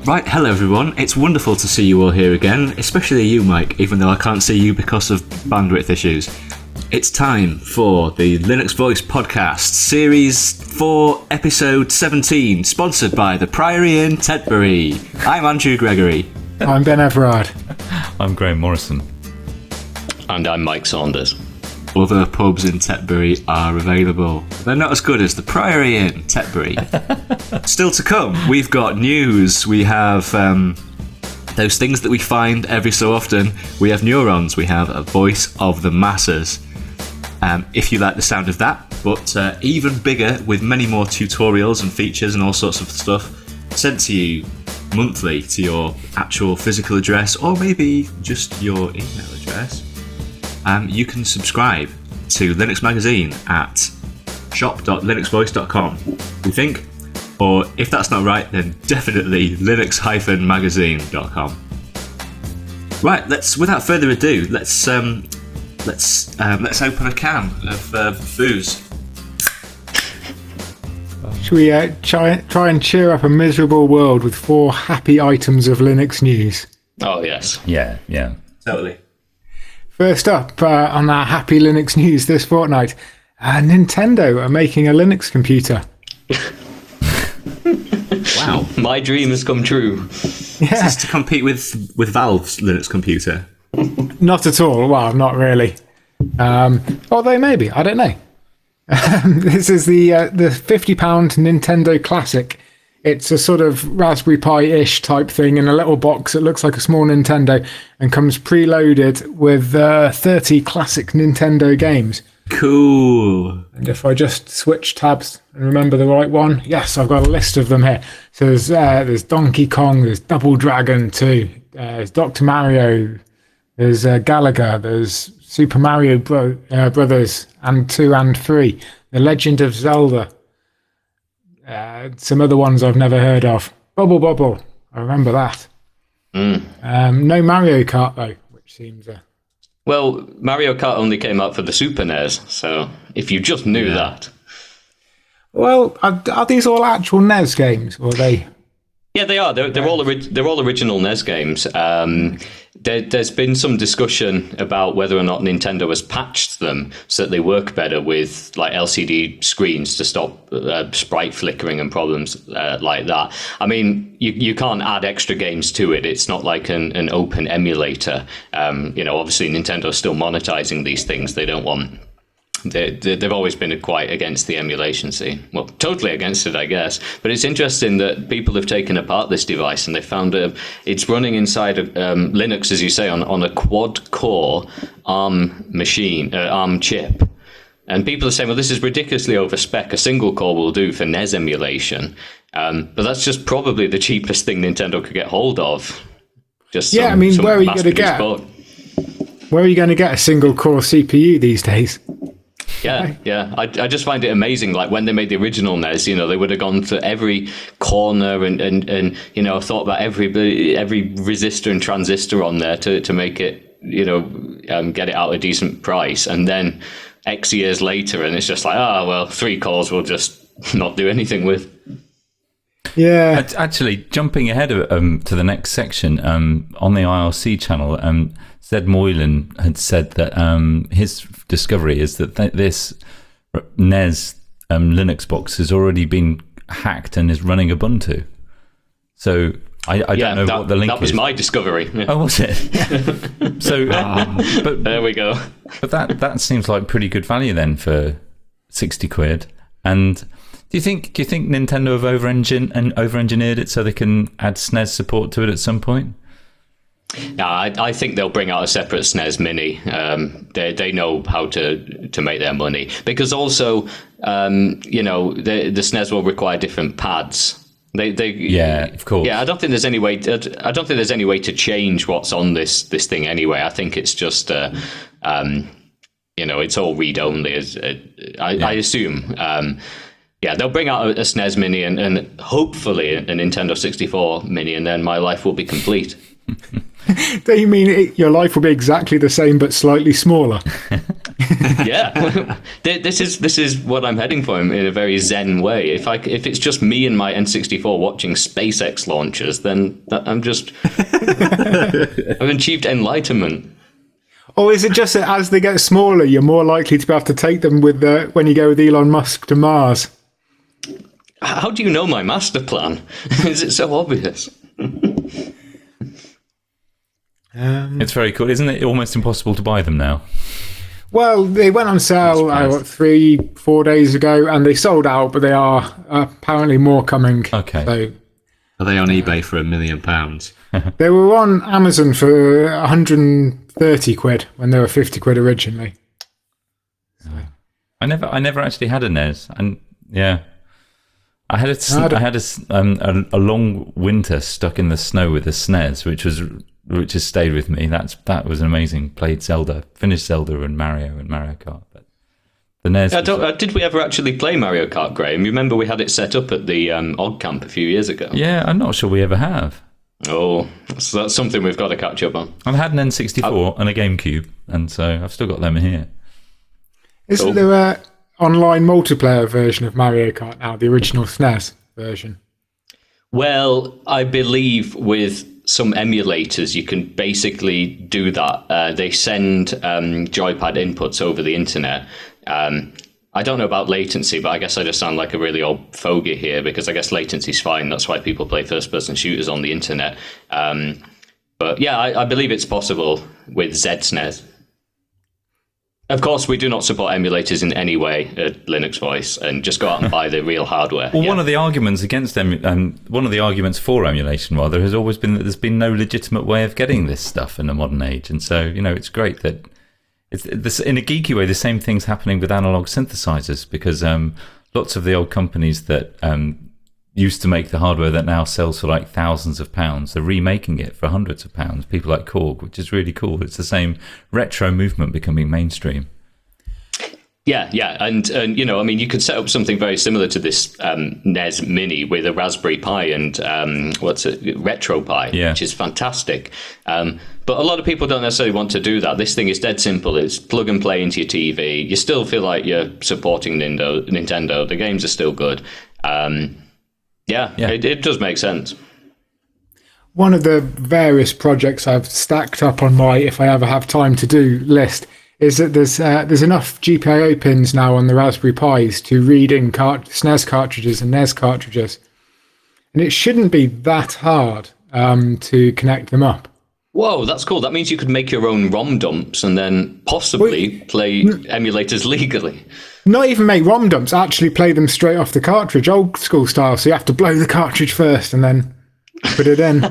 Right, hello everyone. It's wonderful to see you all here again, especially you, Mike, even though I can't see you because of bandwidth issues. It's time for the Linux Voice Podcast, Series 4, Episode 17, sponsored by the Priory in Tetbury. I'm Andrew Gregory. I'm Ben Everard. I'm Graham Morrison. And I'm Mike Saunders. Other pubs in Tetbury are available. They're not as good as the Priory in Tetbury. Still to come, we've got news. We have those things that we find every so often. We have neurons. We have a voice of the masses. If you like the sound of that, but even bigger with many more tutorials and features and all sorts of stuff sent to you monthly to your actual physical address, or maybe just your email address. You can subscribe to Linux Magazine at shop.linuxvoice.com, we think. Or if that's not right, then definitely linux-magazine.com. Right, without further ado, let's open a can of booze. Should we try and cheer up a miserable world with 4 happy items of Linux news? Oh, yes. Yeah. Totally. First up on our happy Linux news this fortnight, Nintendo are making a Linux computer. Wow. My dream has come true. Yeah. Is this to compete with Valve's Linux computer? Not at all. Well, not really. Although maybe, I don't know. This is the £50 Nintendo Classic. It's a sort of Raspberry Pi-ish type thing in a little box. It looks like a small Nintendo and comes preloaded with 30 classic Nintendo games. Cool. And if I just switch tabs and remember the right one, yes, I've got a list of them here. So there's Donkey Kong, there's Double Dragon 2, there's Dr. Mario, there's Galaga, there's Super Mario Brothers and 2 and 3, The Legend of Zelda. Some other ones I've never heard of. Bubble Bobble, I remember that. No Mario Kart though, which seems... Well, Mario Kart only came out for the Super NES, so if you just knew that. Well, are these all actual NES games, or are they... Yeah, they are. They're all original NES games. There's been some discussion about whether or not Nintendo has patched them so that they work better with like LCD screens to stop sprite flickering and problems like that. I mean, you can't add extra games to it. It's not like an open emulator. Obviously Nintendo's still monetizing these things. They don't want... They've always been quite against the emulation scene. Well, totally against it, I guess. But it's interesting that people have taken apart this device and they found it's running inside of Linux, as you say, on a quad-core ARM machine, ARM chip. And people are saying, well, this is ridiculously over-spec. A single core will do for NES emulation. But that's just probably the cheapest thing Nintendo could get hold of. Where are you going to get? Where are you going to get a single-core CPU these days? Yeah. I just find it amazing. Like when they made the original NES, they would have gone to every corner and thought about every resistor and transistor on there to make it, get it out a decent price. And then X years later, and it's just like, 3 cores we'll just not do anything with. Yeah. Actually, jumping ahead to the next section, on the IRC channel, Zed Moylan had said that his discovery is that this NES Linux box has already been hacked and is running Ubuntu. So I don't know what the link is. That was my discovery. Yeah. Oh, was it? So, but there we go. But that seems like pretty good value then for £60. And do you think Nintendo have over-engineered it so they can add SNES support to it at some point? Yeah, I think they'll bring out a separate SNES Mini. They know how to make their money, because also, the SNES will require different pads. Yeah, of course. Yeah, I don't think there's any way. I don't think there's any way to change what's on this thing anyway. I think it's just, it's all read only. I assume. They'll bring out a SNES Mini and hopefully a Nintendo 64 Mini, and then my life will be complete. Do you mean your life will be exactly the same but slightly smaller? Yeah, this is what I'm heading for in a very zen way. If it's just me and my N64 watching SpaceX launches, then I've achieved enlightenment. Or is it just that as they get smaller, you're more likely to be able to take them with when you go with Elon Musk to Mars? How do you know my master plan? Is it so obvious? It's very cool. Isn't it almost impossible to buy them now? Well, they went on sale 3-4 days ago, and they sold out, but they are apparently more coming. Okay. So Are they on eBay for £1 million? they were on Amazon for 130 quid when they were 50 quid originally. I never actually had a NES, and yeah, I had a long winter stuck in the snow with a SNES, which has stayed with me. That was amazing. Played Zelda, finished Zelda and Mario Kart. But the NES. Did we ever actually play Mario Kart, Graham? You remember we had it set up at the Odd Camp a few years ago? Yeah, I'm not sure we ever have. Oh, so that's something we've got to catch up on. I've had an N64 and a GameCube, and so I've still got them here. Isn't there a online multiplayer version of Mario Kart now, the original SNES version? Well, I believe with some emulators, you can basically do that. They send joypad inputs over the internet. I don't know about latency, but I guess I just sound like a really old fogey here, because I guess latency's fine. That's why people play first-person shooters on the internet. But yeah, I believe it's possible with ZSNES. Of course, we do not support emulators in any way at Linux Voice, and just go out and buy the real hardware. Well, one of the arguments against one of the arguments for emulation, rather, has always been that there's been no legitimate way of getting this stuff in the modern age, and so it's great that it's this, in a geeky way. The same thing's happening with analog synthesizers, because lots of the old companies that used to make the hardware that now sells for like thousands of pounds, they're remaking it for hundreds of pounds. People like Korg, which is really cool. It's the same retro movement becoming mainstream. Yeah, and I mean, you could set up something very similar to this NES Mini with a Raspberry Pi and RetroPie, which is fantastic. But a lot of people don't necessarily want to do that. This thing is dead simple. It's plug and play into your TV. You still feel like you're supporting Nintendo. The games are still good. It does make sense. One of the various projects I've stacked up on my if I ever have time to do list is that there's enough GPIO pins now on the Raspberry Pis to read in SNES cartridges and NES cartridges. And it shouldn't be that hard to connect them up. Whoa, that's cool. That means you could make your own ROM dumps and then possibly play emulators legally. Not even make ROM dumps, actually play them straight off the cartridge, old school style. So you have to blow the cartridge first and then put it in.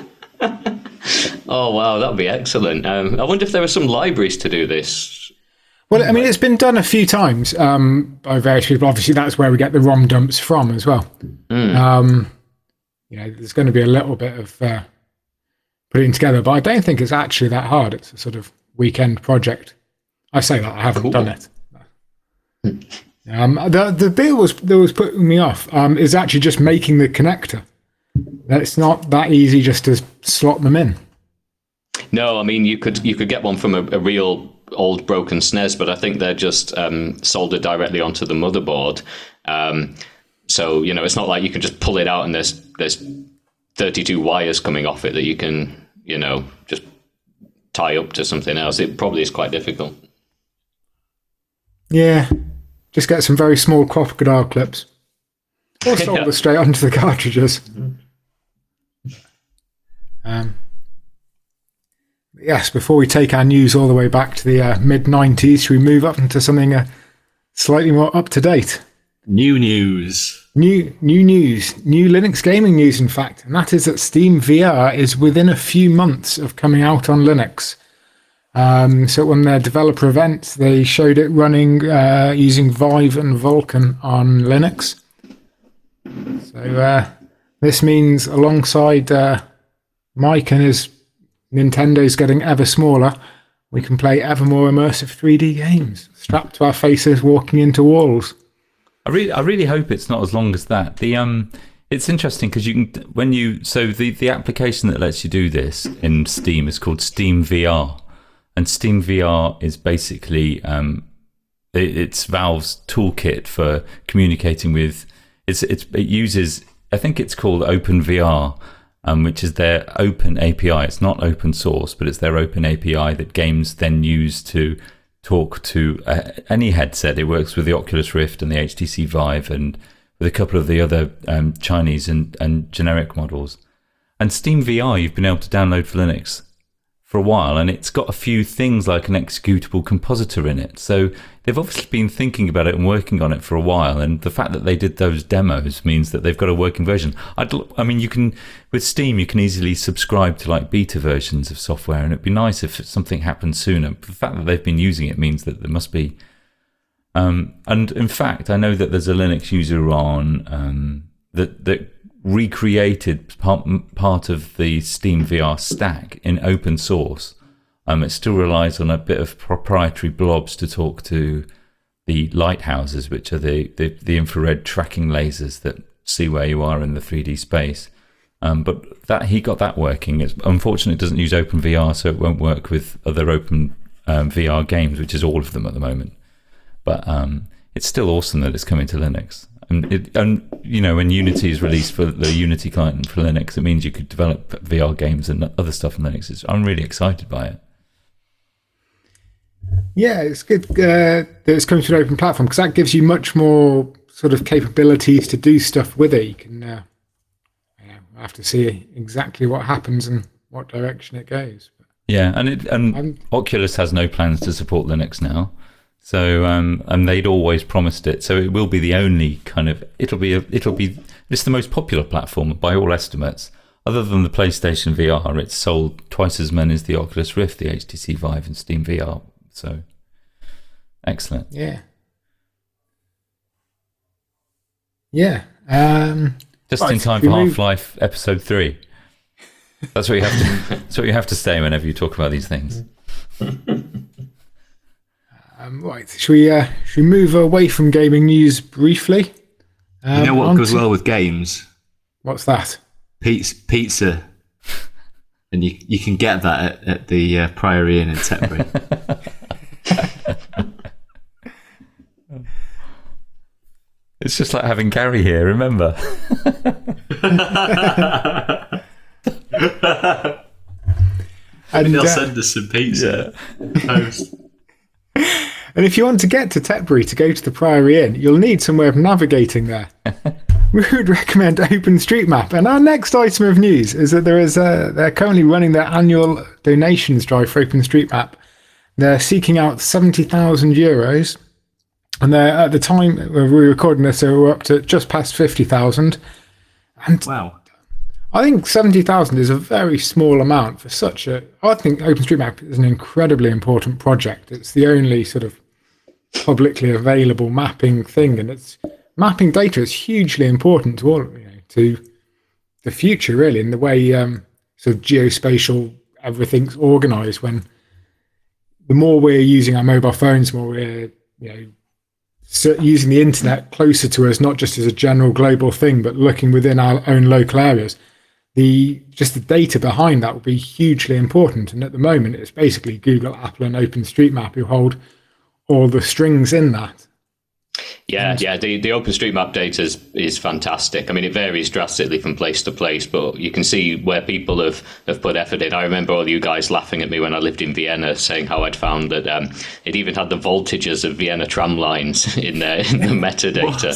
Oh, wow, that would be excellent. I wonder if there are some libraries to do this. Well, I mean, it's been done a few times by various people. Obviously, that's where we get the ROM dumps from as well. There's going to be a little bit of putting together, but I don't think it's actually that hard. It's a sort of weekend project. I say that, I haven't done it. The bit that was putting me off is actually just making the connector. It's not that easy just to slot them in. No, I mean, you could get one from a real old broken SNES, but I think they're just soldered directly onto the motherboard. So it's not like you can just pull it out and there's 32 wires coming off it that you can just tie up to something else. It probably is quite difficult. Yeah, just get some very small crocodile clips, or solder straight onto the cartridges. Yes, before we take our news all the way back to the mid-90s, should we move up into something slightly more up-to-date? New news. New news. New Linux gaming news, in fact. And that is that Steam VR is within a few months of coming out on Linux. So on their developer event, they showed it running using Vive and Vulkan on Linux. So this means alongside Mike and his Nintendo's getting ever smaller, we can play ever more immersive 3D games, strapped to our faces, walking into walls. I really hope it's not as long as that. It's interesting because the application that lets you do this in Steam is called Steam VR, and Steam VR is basically it's Valve's toolkit for communicating with. It uses, I think it's called OpenVR, which is their open API. It's not open source, but it's their open API that games then use to talk to any headset. It works with the Oculus Rift and the HTC Vive and with a couple of the other Chinese and generic models. And Steam VR, you've been able to download for Linux for a while, and it's got a few things like an executable compositor in it. So they've obviously been thinking about it and working on it for a while, and the fact that they did those demos means that they've got a working version. I mean, you can, with Steam, you can easily subscribe to like beta versions of software, and it'd be nice if something happened sooner. But the fact that they've been using it means that there must be. And in fact, I know that there's a Linux user on that recreated part of the Steam VR stack in open source. It still relies on a bit of proprietary blobs to talk to the lighthouses, which are the infrared tracking lasers that see where you are in the 3D space. But that he got that working. Unfortunately, it doesn't use OpenVR, so it won't work with other open VR games, which is all of them at the moment. But it's still awesome that it's coming to Linux. And you know, when Unity is released for the Unity client for Linux, it means you could develop VR games and other stuff in Linux. I'm really excited by it. Yeah, it's good that it's coming to an open platform, because that gives you much more sort of capabilities to do stuff with it. You can have to see exactly what happens and what direction it goes. Yeah, and Oculus has no plans to support Linux now. So and they'd always promised it. So it will be the only kind of it's the most popular platform by all estimates. Other than the PlayStation VR, it's sold twice as many as the Oculus Rift, the HTC Vive, and Steam VR. So excellent. Yeah. Yeah. Just in time for Half-Life Episode 3. That's what you have to. That's what you have to say whenever you talk about these things. Right, should we move away from gaming news briefly? You know what goes well with games? What's that? Pizza. And you can get that at the Priory Inn in Tetbury. It's just like having Gary here, remember? And they'll send us some pizza. Yeah. And if you want to get to Tetbury to go to the Priory Inn, you'll need some way of navigating there. We would recommend OpenStreetMap. And our next item of news is that they're currently running their annual donations drive for OpenStreetMap. They're seeking out €70,000. And they're, at the time we're recording this, they were up to just past 50,000. And wow. I think 70,000 is a very small amount for such a... I think OpenStreetMap is an incredibly important project. It's the only sort of publicly available mapping thing, and it's mapping data is hugely important to all, to the future, really, in the way sort of geospatial everything's organized. When the more we're using our mobile phones, the more we're using the internet closer to us, not just as a general global thing, but looking within our own local areas. The data behind that will be hugely important. And at the moment, it's basically Google, Apple, and OpenStreetMap who hold all the strings in that. Yeah. The OpenStreetMap data is fantastic. I mean, it varies drastically from place to place, but you can see where people have put effort in. I remember all you guys laughing at me when I lived in Vienna, saying how I'd found that it even had the voltages of Vienna tram lines in the metadata.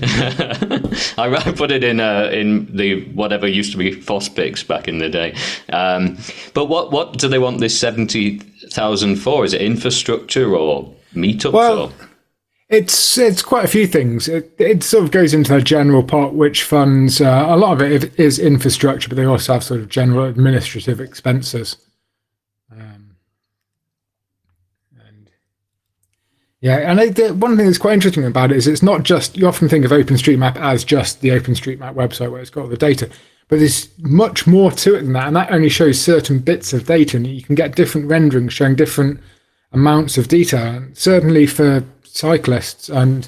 I put it in the whatever used to be FOSPIX back in the day. But what do they want this 70,000 for? Is it infrastructure or meetups? Well, it's quite a few things. It sort of goes into the general part, which funds a lot of it is infrastructure, but they also have sort of general administrative expenses. One thing that's quite interesting about it is it's not just, you often think of OpenStreetMap as just the OpenStreetMap website where it's got all the data, but there's much more to it than that, and that only shows certain bits of data, and you can get different renderings showing different amounts of detail. And certainly for cyclists, and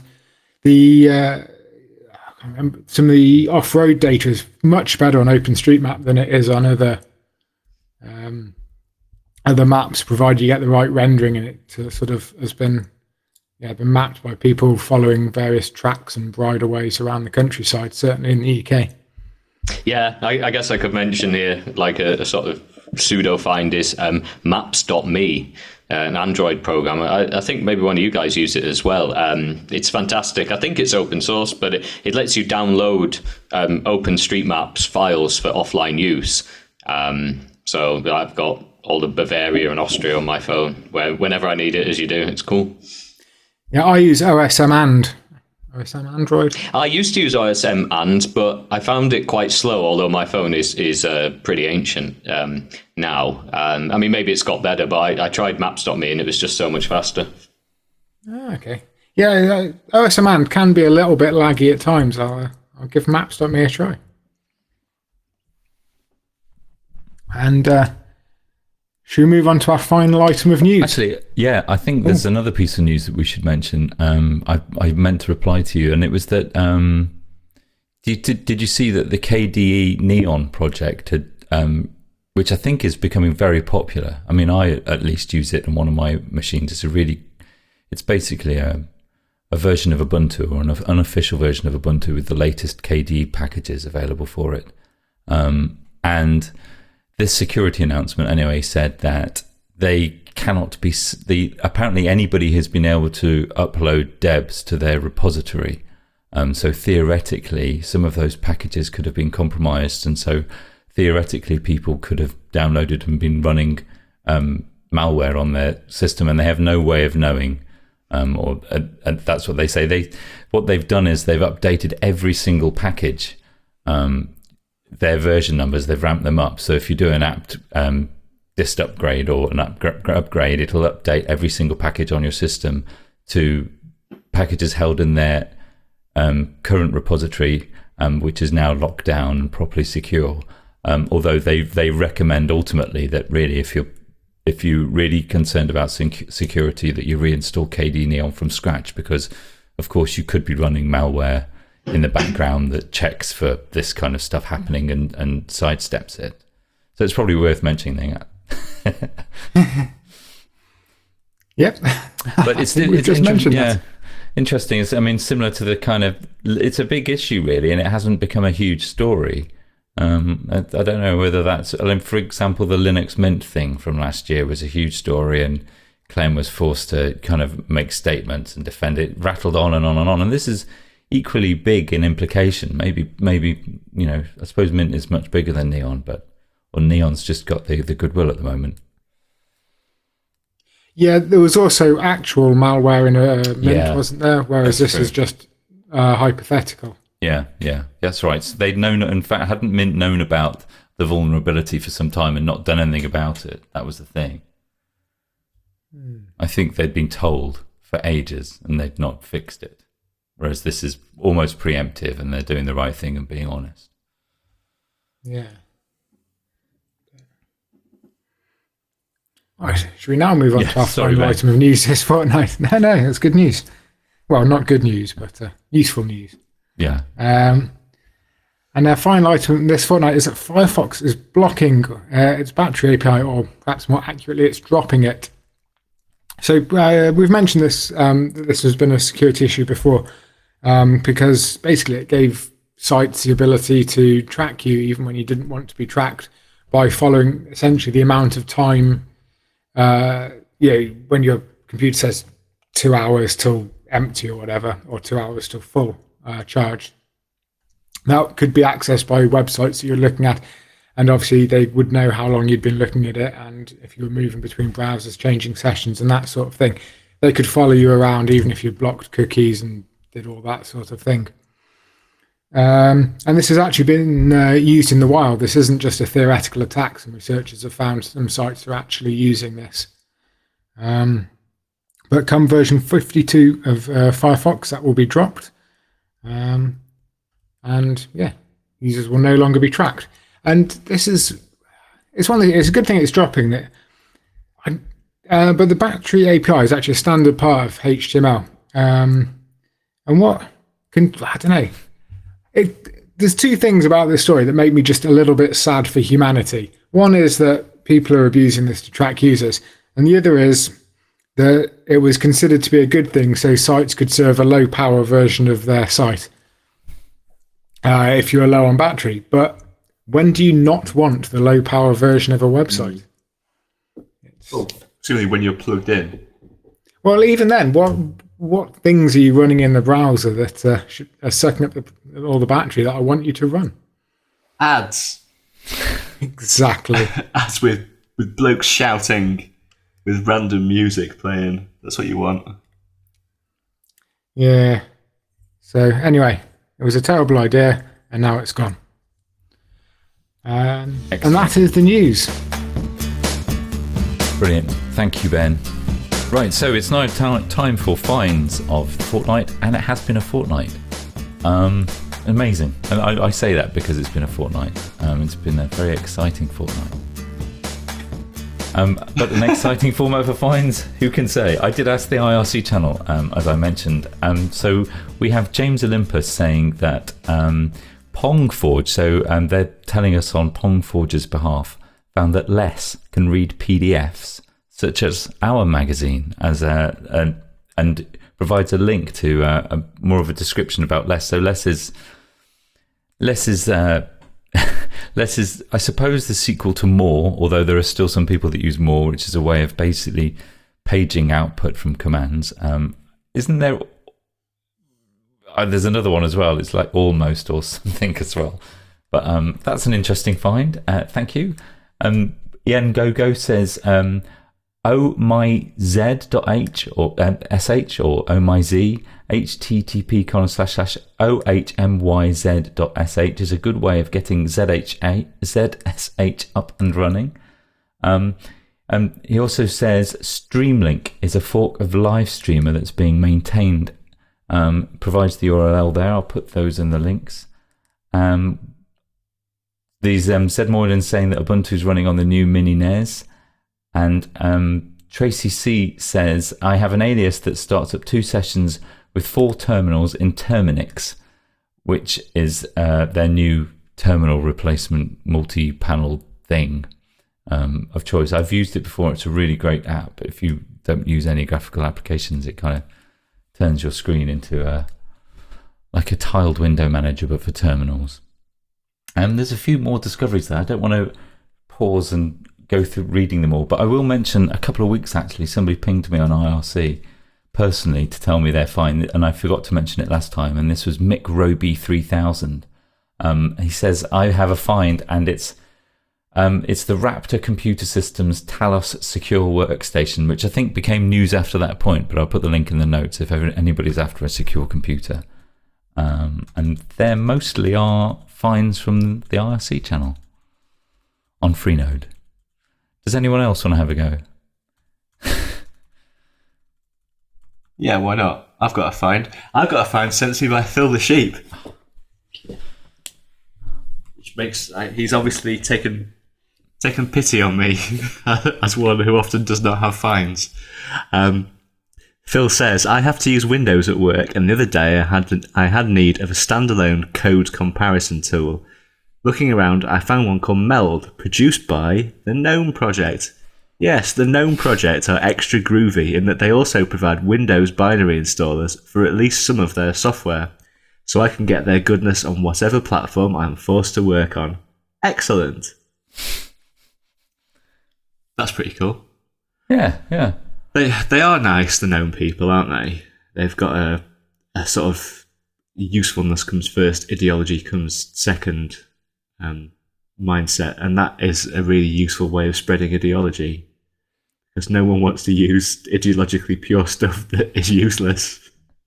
some of the off-road data is much better on OpenStreetMap than it is on other other maps, provided you get the right rendering, and it sort of has been mapped by people following various tracks and bridleways around the countryside, certainly in the UK. Yeah, I guess I could mention here like a sort of pseudo find is maps.me, an Android program. I think maybe one of you guys use it as well. It's fantastic. I think it's open source, but it lets you download OpenStreetMaps files for offline use. So I've got all the Bavaria and Austria on my phone whenever I need it, as you do. It's cool. Yeah, I use OSM Android. I used to use OSM but I found it quite slow, although my phone is pretty ancient now. I mean, maybe it's got better, but I tried Maps.me and it was just so much faster. Oh, okay. Yeah, OSM can be a little bit laggy at times. I'll give Maps.me a try. And should we move on to our final item of news? Actually, yeah, I think there's another piece of news that we should mention. I meant to reply to you, and it was that did you see that the KDE Neon project had, which I think is becoming very popular. I mean, I at least use it on one of my machines. It's basically a version of Ubuntu, or an unofficial version of Ubuntu with the latest KDE packages available for it. And this security announcement anyway said that they cannot be, apparently anybody has been able to upload debs to their repository. So theoretically, some of those packages could have been compromised. And so theoretically, people could have downloaded and been running malware on their system, and they have no way of knowing. And that's what they say. What they've done is they've updated every single package, their version numbers, they've ramped them up. So if you do an apt dist upgrade or an upgrade, it'll update every single package on your system to packages held in their current repository, which is now locked down and properly secure. Although they recommend ultimately that really, if you're really concerned about security, that you reinstall KDE Neon from scratch, because of course you could be running malware in the background that checks for this kind of stuff happening and sidesteps it. So it's probably worth mentioning that. Yep. But it's just mentioned that. Interesting. I mean, similar to the kind of, it's a big issue really, and it hasn't become a huge story. I don't know whether that's, I mean, for example, the Linux Mint thing from last year was a huge story, and Clem was forced to kind of make statements and defend it, rattled on and on and on. And this is equally big in implication. Maybe, I suppose Mint is much bigger than Neon, or Neon's just got the goodwill at the moment. Yeah, there was also actual malware in Mint, wasn't there? Whereas this is just hypothetical. Yeah, that's right. So they'd known, in fact, hadn't Mint known about the vulnerability for some time and not done anything about it? That was the thing. I think they'd been told for ages and they'd not fixed it. Whereas this is almost preemptive and they're doing the right thing and being honest. Yeah. Right, should we now move on to our final item of news this fortnight? No, it's good news. Well, not good news, but useful news. Yeah. And our final item this fortnight is that Firefox is blocking its battery API, or perhaps more accurately, it's dropping it. So we've mentioned this. This has been a security issue before, because basically it gave sites the ability to track you even when you didn't want to be tracked, by following essentially the amount of time. When your computer says 2 hours till empty or whatever, or 2 hours till full charged, that could be accessed by websites that you're looking at, and obviously they would know how long you'd been looking at it, and if you were moving between browsers, changing sessions and that sort of thing, they could follow you around even if you blocked cookies and did all that sort of thing. And this has actually been used in the wild. This isn't just a theoretical attack. Some researchers have found some sites are actually using this. But come version 52 of Firefox, that will be dropped. And yeah, users will no longer be tracked. And this is, it's a good thing it's dropping it. But the battery API is actually a standard part of HTML. And I don't know. There's two things about this story that make me just a little bit sad for humanity. One is that people are abusing this to track users, and the other is that it was considered to be a good thing, so sites could serve a low power version of their site if you were low on battery. But when do you not want the low power version of a website? Certainly when you're plugged in. Well, even then, what things are you running in the browser that are sucking up all the battery that I want you to run? Ads. Exactly. Ads with blokes shouting, with random music playing. That's what you want. Yeah. So anyway, it was a terrible idea, and now it's gone. And that is the news. Brilliant. Thank you, Ben. Right, so it's now time for finds of the fortnight, and it has been a fortnight. Amazing. And I say that because it's been a fortnight. It's been a very exciting fortnight. But an exciting format for finds, who can say? I did ask the IRC channel, as I mentioned. So we have James Olympus saying that Pongforge, so they're telling us on Pongforge's behalf, found that Less can read PDFs, such as our magazine, as and provides a link to more of a description about Less. So Less is Less is, I suppose, the sequel to More, although there are still some people that use More, which is a way of basically paging output from commands. Isn't there? There's another one as well. It's like Almost or something as well. But that's an interesting find. Thank you. Ian Gogo says, oh my z.h or sh or oh my z http://ohmyz.sh is a good way of getting ZSH up and running. He also says Streamlink is a fork of Livestreamer that's being maintained. Provides the URL there. I'll put those in the links. These Zed Moylan saying that Ubuntu's running on the new Mini NES. And Tracy C says, I have an alias that starts up 2 sessions with 4 terminals in Terminix, which is their new terminal replacement multi-panel thing of choice. I've used it before. It's a really great app. If you don't use any graphical applications, it kind of turns your screen into like a tiled window manager, but for terminals. And there's a few more discoveries there. I don't want to pause and go through reading them all, but I will mention a couple of weeks actually, somebody pinged me on IRC personally to tell me their find, and I forgot to mention it last time, and this was Mick Roby 3000. He says, I have a find, and it's the Raptor Computer Systems Talos Secure Workstation, which I think became news after that point, but I'll put the link in the notes if anybody's after a secure computer. And there mostly are finds from the IRC channel on Freenode. Does anyone else want to have a go? Yeah, why not? I've got a find. I've got a find sent to me by Phil the Sheep. Which makes... he's obviously taken pity on me as one who often does not have finds. Phil says, I have to use Windows at work, and the other day I had need of a standalone code comparison tool. Looking around, I found one called Meld, produced by the GNOME Project. Yes, the GNOME Project are extra groovy in that they also provide Windows binary installers for at least some of their software, so I can get their goodness on whatever platform I'm forced to work on. Excellent. That's pretty cool. Yeah. They are nice, the GNOME people, aren't they? They've got a sort of usefulness comes first, ideology comes second mindset, and that is a really useful way of spreading ideology, because no one wants to use ideologically pure stuff that is useless.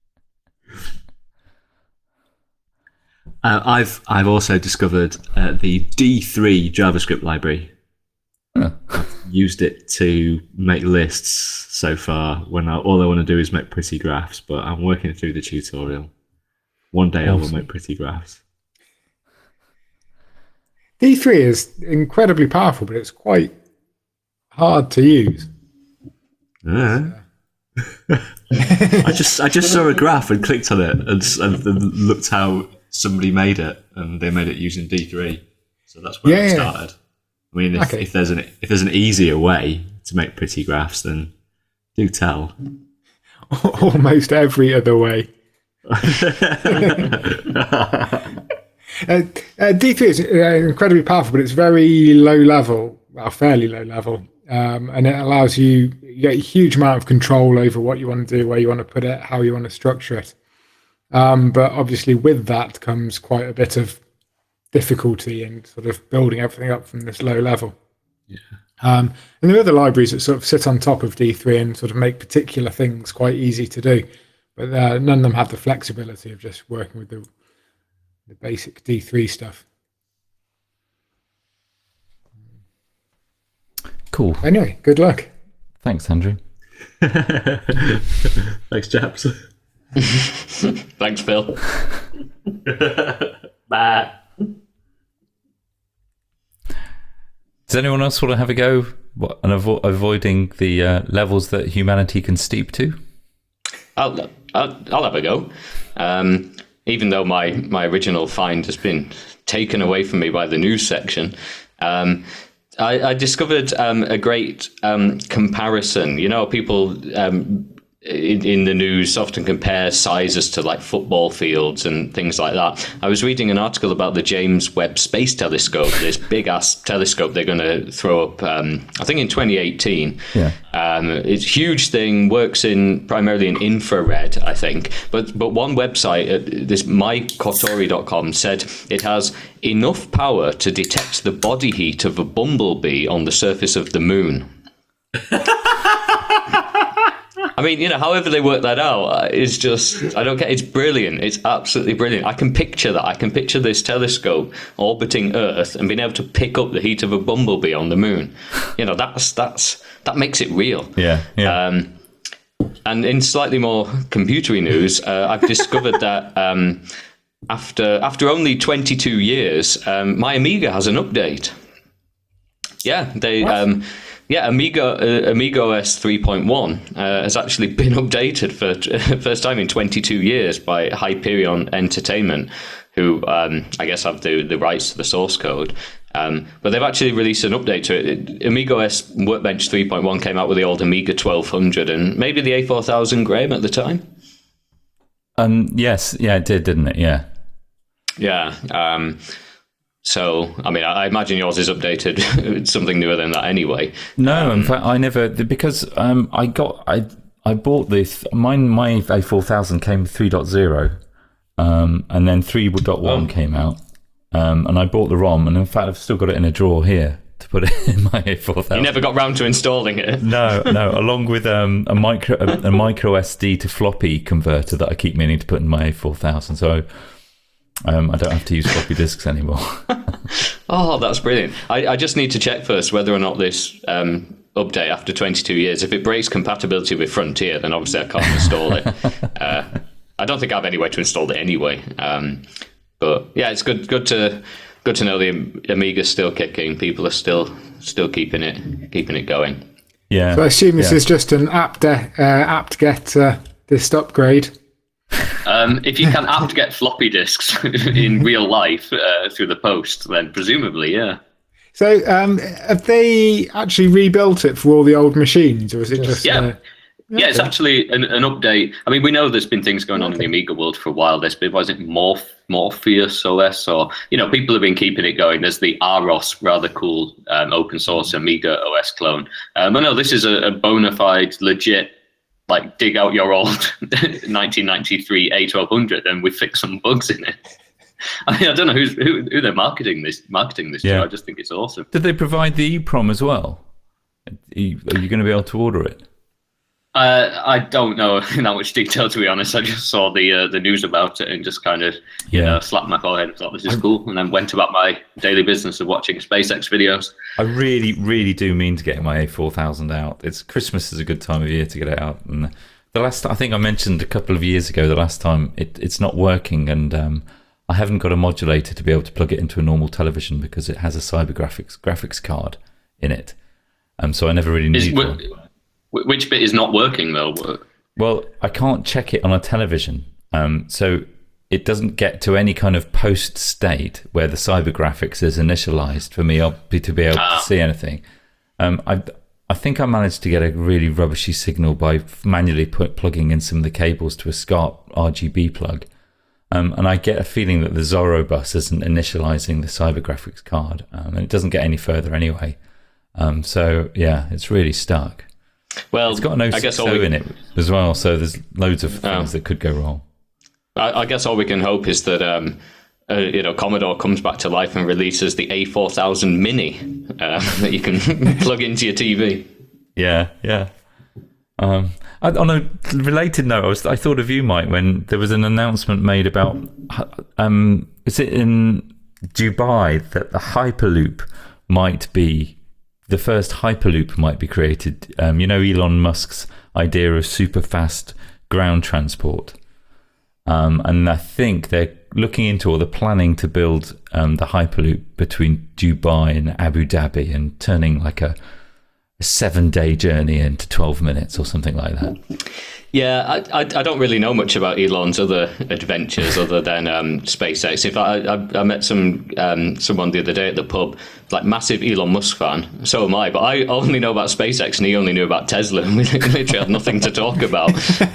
I've also discovered the D3 JavaScript library. Huh. I've used it to make lists so far when all I want to do is make pretty graphs, but I'm working through the tutorial. One day I will make pretty graphs. D3 is incredibly powerful, but it's quite hard to use. I just saw a graph and clicked on it and looked how somebody made it, and they made it using D3. So that's where it started. I mean, if there's an easier way to make pretty graphs, then do tell. Almost every other way. D3 is incredibly powerful, but it's very low level, well, fairly low level, and it allows you get a huge amount of control over what you want to do, where you want to put it, how you want to structure it. But obviously, with that comes quite a bit of difficulty in sort of building everything up from this low level. Yeah. And there are other libraries that sort of sit on top of D3 and sort of make particular things quite easy to do, but none of them have the flexibility of just working with the basic D3 stuff. Cool. Anyway, good luck. Thanks, Andrew. Thanks, chaps. Thanks, Phil. Bye. Does anyone else want to have a go and avoiding the levels that humanity can steep to? I'll have a go. Even though my original find has been taken away from me by the news section, I discovered a great comparison. You know, people in the news often compare sizes to like football fields and things like that. I was reading an article about the James Webb Space Telescope, this big ass telescope they're going to throw up, I think in 2018. Yeah. It's a huge thing, works primarily in infrared, I think. But one website, this mykotori.com, said it has enough power to detect the body heat of a bumblebee on the surface of the moon. I mean, you know, however they work that out is just, I don't get, it's brilliant. It's absolutely brilliant. I can picture that. I can picture this telescope orbiting Earth and being able to pick up the heat of a bumblebee on the moon. You know, that makes it real. Yeah. And in slightly more computery news, I've discovered that after only 22 years, my Amiga has an update. Yeah, Amiga OS 3.1 has actually been updated for first time in 22 years by Hyperion Entertainment, who I guess have the rights to the source code. But they've actually released an update to it. Amiga OS Workbench 3.1 came out with the old Amiga 1200 and maybe the A4000, Graham, at the time. Yes, yeah, it did, didn't it? Yeah. Yeah. So, I mean, I imagine yours is updated with something newer than that anyway. No, in fact, I never, because I bought this, my A4000 came 3.0, and then 3.1 came out, and I bought the ROM, and in fact, I've still got it in a drawer here to put it in my A4000. You never got round to installing it? No, along with a micro SD to floppy converter that I keep meaning to put in my A4000, so I don't have to use floppy disks anymore. Oh, that's brilliant. I just need to check first whether or not this update after 22 years, if it breaks compatibility with Frontier, then obviously I can't install it. I don't think I have any way to install it anyway. But yeah, it's good to know the Amiga's still kicking. People are still keeping it going. Yeah. So I assume this is just an apt-get dist upgrade. If you can apt-get floppy disks in real life through the post, then presumably, yeah. So have they actually rebuilt it for all the old machines, or is it just... Yeah, it's actually an update. I mean, we know there's been things going on in the Amiga world for a while. There's been, was it Morpheus OS, or, you know, people have been keeping it going. There's the Aros, rather cool open source Amiga OS clone. But no, this is a bona fide, legit, like, dig out your old 1993 A1200 and we fix some bugs in it. I mean, I don't know who they're marketing this to. I just think it's awesome. Did they provide the EEPROM as well? Are you going to be able to order it? I don't know in that much detail, to be honest. I just saw the news about it and just kind of slapped my forehead and thought this is cool, and then went about my daily business of watching SpaceX videos. I really, really do mean to get my A4000 out. It's Christmas is a good time of year to get it out, and the last, I think I mentioned a couple of years ago, the last time it's not working, and I haven't got a modulator to be able to plug it into a normal television because it has a graphics card in it, so I never really need one. Which bit is not working though? Well, I can't check it on a television. So it doesn't get to any kind of post state where the cyber graphics is initialized for me to be able to see anything. I think I managed to get a really rubbishy signal by manually plugging in some of the cables to a SCART RGB plug. And I get a feeling that the Zorro bus isn't initializing the cyber graphics card, and it doesn't get any further anyway. So yeah, it's really stuck. Well, it's got no 6.0 in it as well, so there's loads of things that could go wrong. I guess all we can hope is that Commodore comes back to life and releases the A4000 Mini that you can plug into your TV. Yeah. On a related note, I thought of you, Mike, when there was an announcement made about is it in Dubai that the Hyperloop might be the first Hyperloop might be created. Elon Musk's idea of super fast ground transport. And I think they're looking into, or they're planning to build the Hyperloop between Dubai and Abu Dhabi and turning like a 7-day journey into 12 minutes or something like that. Yeah, I don't really know much about Elon's other adventures other than SpaceX. If I met someone the other day at the pub, like massive Elon Musk fan. So am I, but I only know about SpaceX and he only knew about Tesla, and we literally had nothing to talk about.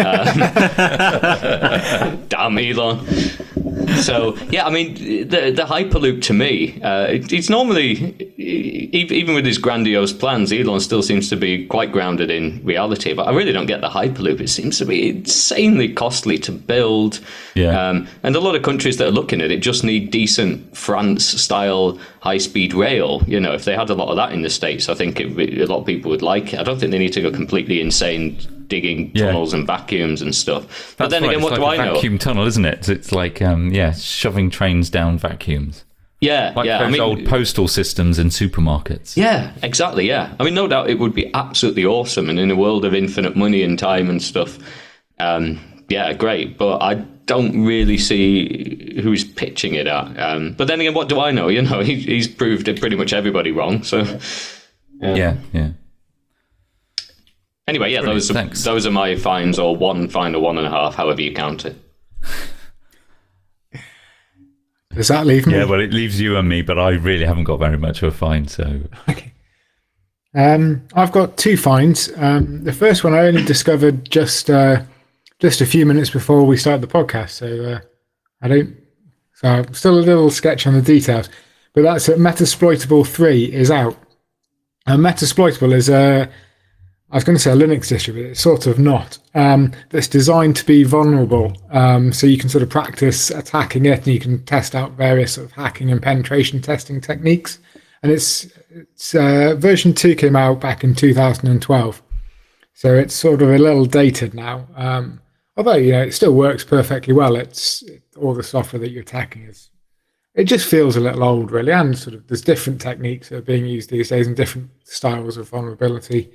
Damn Elon. So yeah, I mean the Hyperloop to me, it's normally, even with his grandiose plans, Elon still seems to be quite grounded in reality. But I really don't get the Hyperloop. It seems to be insanely costly to build. Yeah. And a lot of countries that are looking at it just need decent France-style high-speed rail. If they had a lot of that in the States, I think a lot of people would like it. I don't think they need to go completely insane digging tunnels and vacuums and stuff. But then again, what do I know? Vacuum tunnel, isn't it? It's like shoving trains down vacuums. Yeah, like those old postal systems in supermarkets. Yeah, exactly. Yeah, I mean, no doubt it would be absolutely awesome, and in a world of infinite money and time and stuff, great. But I don't really see who's pitching it at. But then again, what do I know? He's proved pretty much everybody wrong. So yeah. Anyway, yeah, those are my fines, or one fine or 1.5, however you count it. Does that leave me? Yeah, well, it leaves you and me, but I really haven't got very much of a fine, so... Okay. I've got 2 fines. The first one I only discovered just a few minutes before we started the podcast, so I'm still a little sketch on the details. But that's that Metasploitable 3 is out. And Metasploitable is I was going to say a Linux distro, but it's sort of not. That's designed to be vulnerable, so you can sort of practice attacking it, and you can test out various sort of hacking and penetration testing techniques. And it's version 2 came out back in 2012, so it's sort of a little dated now. Although it still works perfectly well. All the software that you're attacking it just feels a little old, really. And sort of there's different techniques that are being used these days and different styles of vulnerability.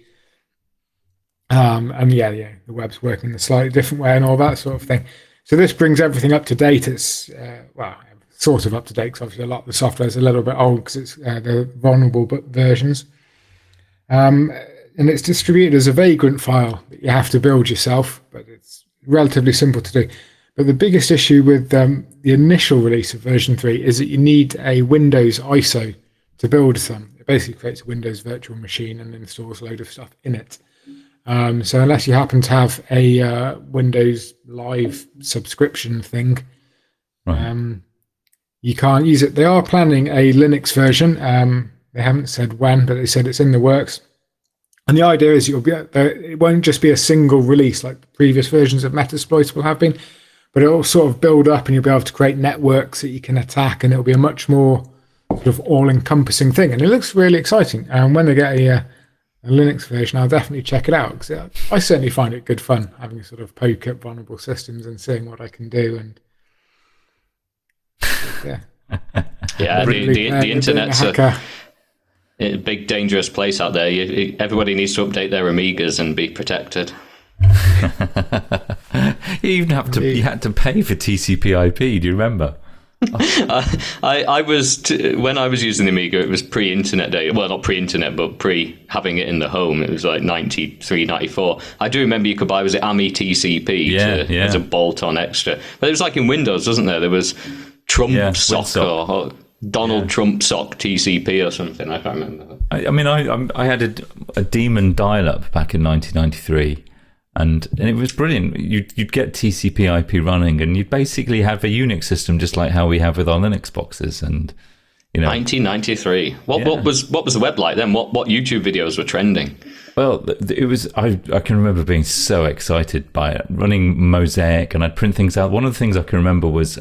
The web's working in a slightly different way and all that sort of thing. So this brings everything up to date. It's sort of up to date, because obviously a lot of the software is a little bit old because it's the vulnerable versions. And it's distributed as a Vagrant file that you have to build yourself, but it's relatively simple to do. But the biggest issue with the initial release of version 3 is that you need a Windows ISO to build some. It basically creates a Windows virtual machine and installs a load of stuff in it. So unless you happen to have a Windows Live subscription thing, right, you can't use it. They are planning a Linux version. They haven't said when, but they said it's in the works. And the idea is it won't just be a single release like the previous versions of Metasploitable have been, but it'll sort of build up, and you'll be able to create networks that you can attack, and it'll be a much more sort of all-encompassing thing. And it looks really exciting. And when they get a Linux version, I'll definitely check it out, because I certainly find it good fun having a sort of poke at vulnerable systems and seeing what I can do. And the internet's a big dangerous place out there. Everybody needs to update their Amigas and be protected. You had to pay for TCP/IP. Do you remember? I was when I was using the Amiga, it was pre-internet day. Well, not pre-internet, but having it in the home. It was like 93, 94. I do remember you could buy, was it AMI TCP as a bolt-on extra. But it was like in Windows, wasn't there? There was Trump Sock or Donald Trump Sock TCP or something. I can't remember. I had a Daemon dial-up back in 1993. And it was brilliant. You'd get TCP/IP running, and you'd basically have a Unix system, just like how we have with our Linux boxes. And 1993. What was the web like then? What YouTube videos were trending? Well, it was. I can remember being so excited by it, running Mosaic, and I'd print things out. One of the things I can remember was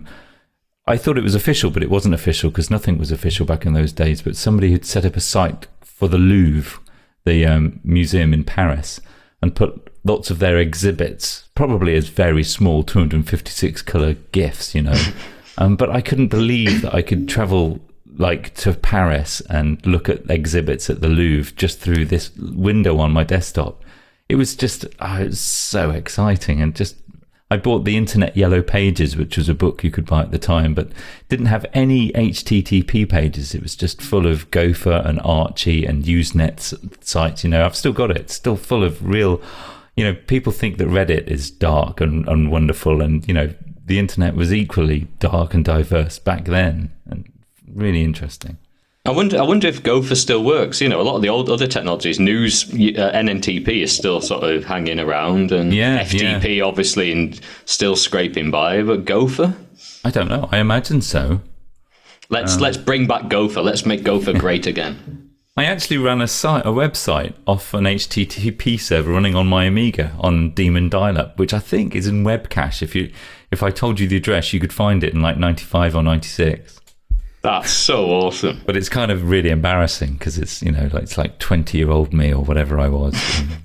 I thought it was official, but it wasn't official because nothing was official back in those days. But somebody had set up a site for the Louvre, the museum in Paris, and put lots of their exhibits, probably as very small 256 color GIFs, but I couldn't believe that I could travel to Paris and look at exhibits at the Louvre just through this window on my desktop. It was just, it was so exciting. And I bought the Internet Yellow Pages, which was a book you could buy at the time, but didn't have any HTTP pages. It was just full of Gopher and Archie and Usenet sites. I've still got it. It's still full of real, people think that Reddit is dark and wonderful, and, the internet was equally dark and diverse back then, and really interesting. I wonder if Gopher still works. A lot of the old other technologies, News, NNTP is still sort of hanging around, and FTP obviously and still scraping by. But Gopher, I don't know. I imagine so. Let's bring back Gopher. Let's make Gopher great again. I actually ran a website off an HTTP server running on my Amiga on Daemon dial-up, which I think is in web cache. If I told you the address, you could find it in 95 or 96. That's so awesome. But it's kind of really embarrassing because it's, it's like 20-year-old me or whatever I was.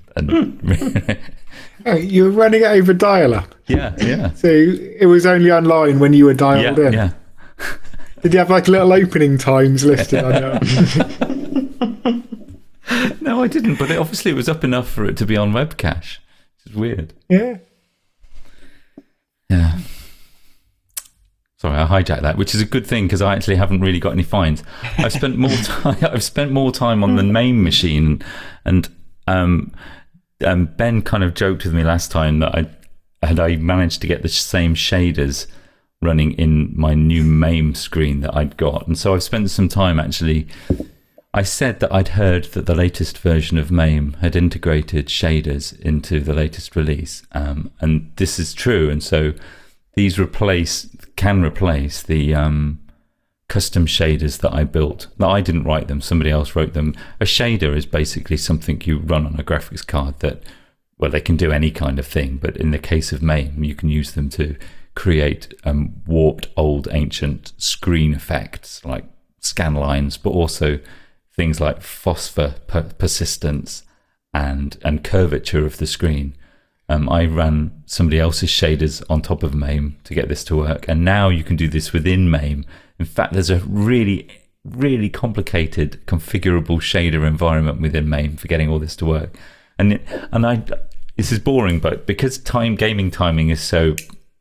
Oh, you were running it over dial-up? Yeah. So it was only online when you were dialed in? Yeah. Did you have little opening times listed on it? No, I didn't, but it was up enough for it to be on web cache. It's weird. Yeah. Sorry, I hijacked that, which is a good thing because I actually haven't really got any fines. I've spent more time on the MAME machine, and Ben kind of joked with me last time that I managed to get the same shaders running in my new MAME screen that I'd got, and so I've spent some time actually. I said that I'd heard that the latest version of MAME had integrated shaders into the latest release, and this is true, and so these can replace the custom shaders that I built. Now, I didn't write them, somebody else wrote them. A shader is basically something you run on a graphics card that, well, they can do any kind of thing, but in the case of MAME, you can use them to create warped, old, ancient screen effects like scan lines, but also things like phosphor persistence and curvature of the screen. I ran somebody else's shaders on top of MAME to get this to work, and now you can do this within MAME. In fact, there's a really, really complicated configurable shader environment within MAME for getting all this to work. And this is boring, but because gaming timing is so,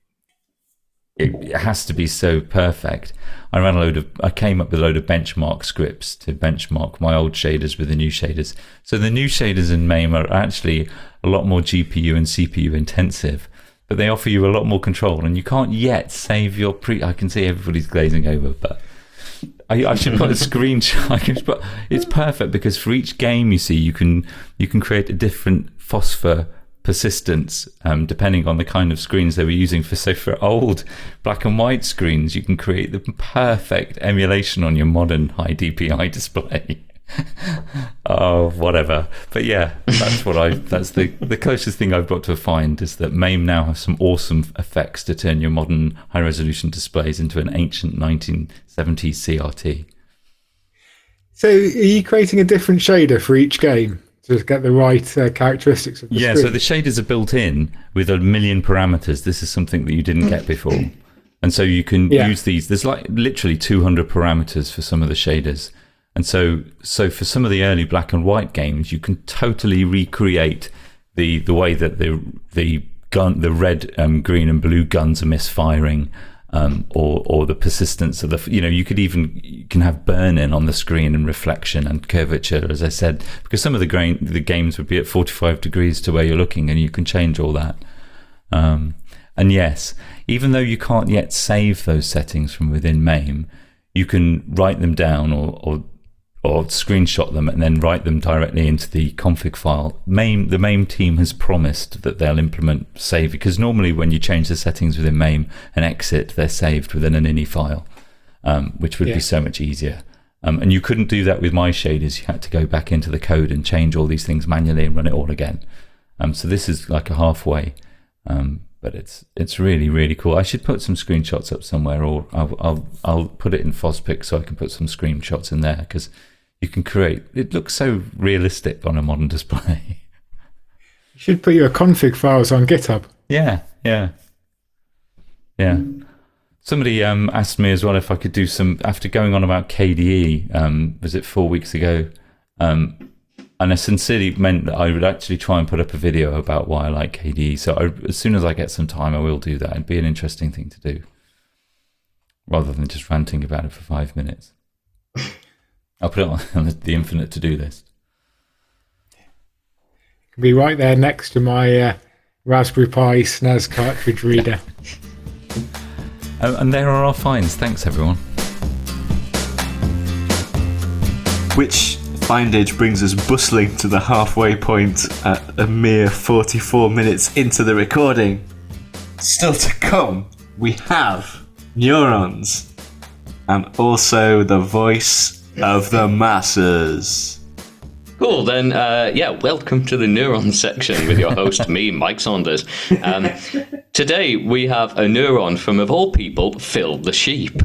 it has to be so perfect. I came up with a load of benchmark scripts to benchmark my old shaders with the new shaders. So the new shaders in MAME are actually a lot more GPU and CPU intensive, but they offer you a lot more control, and you can't yet save your I can see everybody's glazing over, but I should put a screenshot. But it's perfect because for each game you see, you can create a different phosphor persistence depending on the kind of screens they were using. For old black and white screens, you can create the perfect emulation on your modern high DPI display. Oh, whatever. But yeah, that's the closest thing I've got to find is that MAME now has some awesome effects to turn your modern high resolution displays into an ancient 1970s CRT. So are you creating a different shader for each game to get the right characteristics of the screen? So the shaders are built in with 1 million parameters. This is something that you didn't get before. And so you can use these. There's literally 200 parameters for some of the shaders. And so for some of the early black and white games, you can totally recreate the way that the red, green and blue guns are misfiring, or the persistence of you can have burn-in on the screen and reflection and curvature, as I said, because some of the games would be at 45 degrees to where you're looking, and you can change all that. And yes, even though you can't yet save those settings from within MAME, you can write them down or screenshot them and then write them directly into the config file. The MAME team has promised that they'll implement save, because normally when you change the settings within MAME and exit, they're saved within an ini file, which would be so much easier. And you couldn't do that with my shaders. You had to go back into the code and change all these things manually and run it all again. So this is like a halfway, but it's really, really cool. I should put some screenshots up somewhere, or I'll put it in FOSPIC so I can put some screenshots in there, because you can create. It looks so realistic on a modern display. You should put your config files on GitHub. Yeah. Somebody asked me as well if I could do some, after going on about KDE, was it 4 weeks ago? And I sincerely meant that I would actually try and put up a video about why I like KDE. So as soon as I get some time, I will do that. It'd be an interesting thing to do, rather than just ranting about it for 5 minutes. I'll put it on the infinite to-do list. It'll be right there next to my Raspberry Pi SNES cartridge reader. And there are our finds. Thanks, everyone. Which findage brings us bustling to the halfway point at a mere 44 minutes into the recording. Still to come, we have Neurons, and also the voice of the masses. Cool, then, welcome to the Neuron section with your host, me, Mike Saunders. Today, we have a neuron from, of all people, Phil the Sheep.